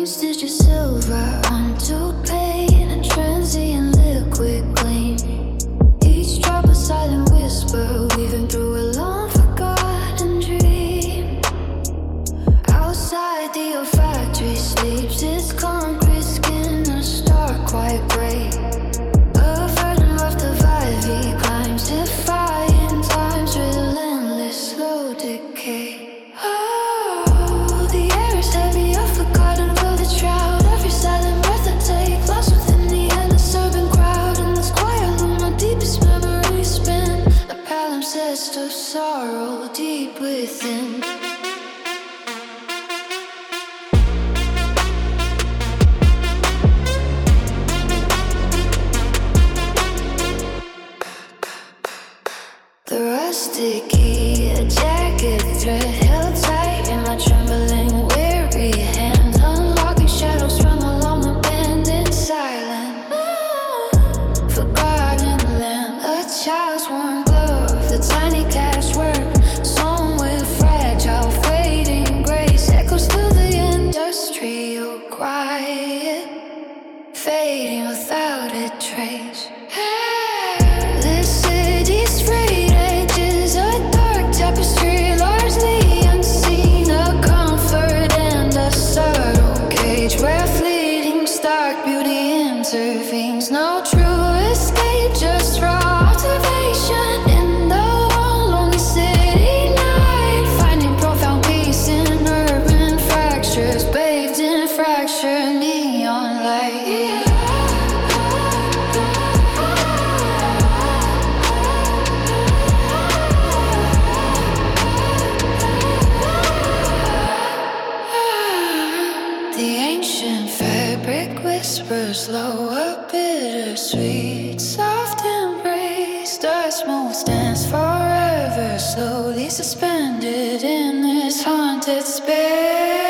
stitch of silver onto pain, a transient liquid gleam. Each drop a silent whisper, weaving through a long forgotten dream. Outside the olfactory sleeps, its concrete skin, a star quite gray. A verdant raft of ivy climbs, defying time's relentless slow decay. Oh, the air is heavy, I've forgotten about the drought. Every silent breath I take, lost within the endless urban crowd. In this quiet room, my deepest memories spin, a palimpsest of sorrow deep within. The rustic key, a jagged thread held tight in my trembling, weary hand, unlocking shadows from along the bend in silent. Forgotten land, a child's worn glove, the tiny cash work, sewn with fragile, fading grace, echoes through the industrial quiet, fading without a trace. This city's frayed edges, a dark tapestry, largely unseen, a comfort and a subtle cage where fleeting stark beauty intervenes. No true escape, just raw observation in the lonely city night, finding profound peace in urban fractures, bathed in fractured neon light. The ancient fabric whispers low, a bittersweet, soft embrace. The smooth stands forever, slowly suspended in this haunted space.